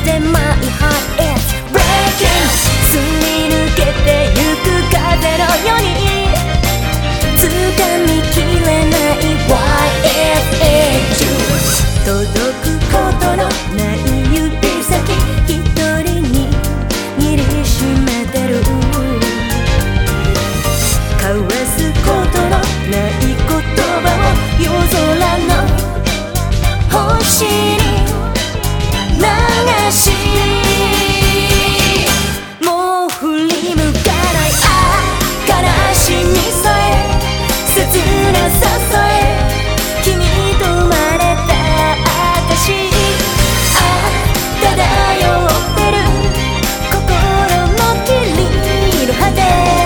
で My heart is breaking すり抜けてゆく風のように掴みきれない Why is it you 届くことのない指先一人に握りしめてる交わすことのない言葉を夜空の星に流しもう振り向かない悲しみさえ切なささえ君と生まれた証漂ってる心の霧の果て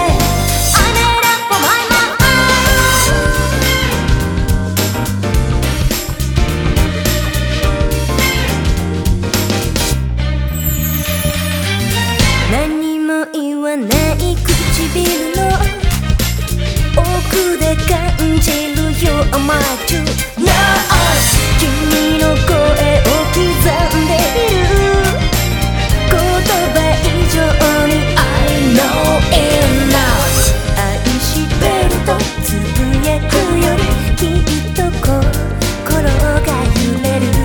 何も言わない唇の奥で感じる You're my true love 君の声を刻んでいる言葉以上に I know it now 愛してるとつぶやくよりきっと心が揺れる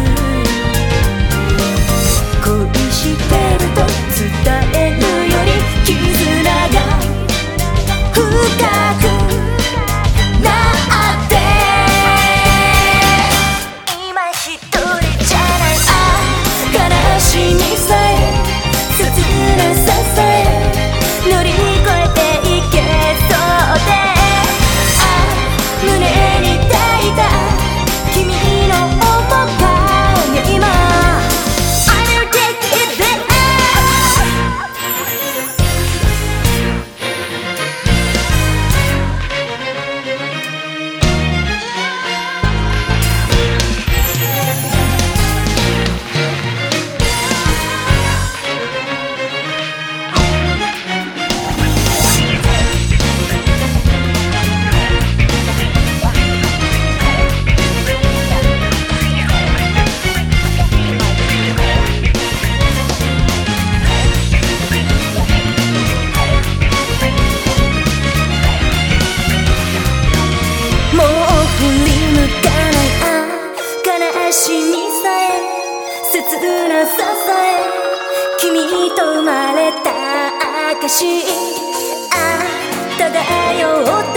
恋してると伝えるより絆が深くなって今一人じゃない悲しみさえ切なささえ乗り越えていけそうで胸に抱いた君の面影今悲しみさえ切なささえ君と生まれた証漂って